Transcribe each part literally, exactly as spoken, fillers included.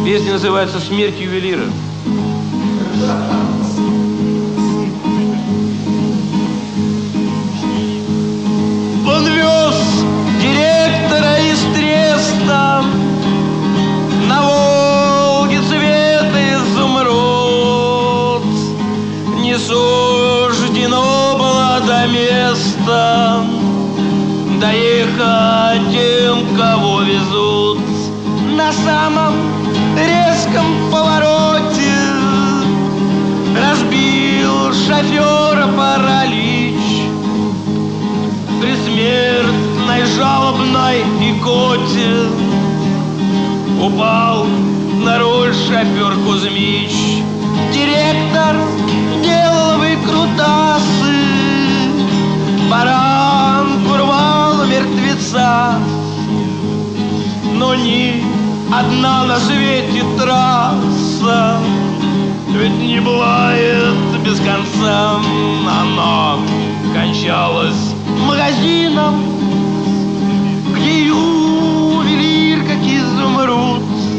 Песня называется «Смерть ювелира». Он вез директора из Треста на Волге цвета изумруд. Не суждено было до места доехать тем, кого везут. На самом резком повороте разбил шофера паралич. При смертной жалобной икоте упал на руль шофер Кузьмич. Директор делал выкрутасы, баранку рвал мертвеца. Но ни одна на свете трасса ведь не бывает без конца. Она кончалась магазином, где ювелир, как изумруд,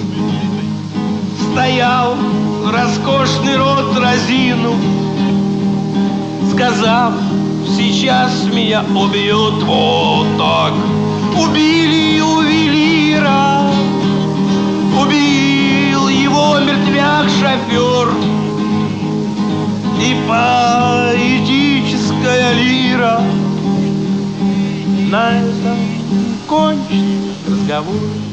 стоял роскошный рот разину, сказав: сейчас меня убьют. Вот так убили ювелира, убил его мертвяк-шофер. И поэтическая лира на этом кончится разговор.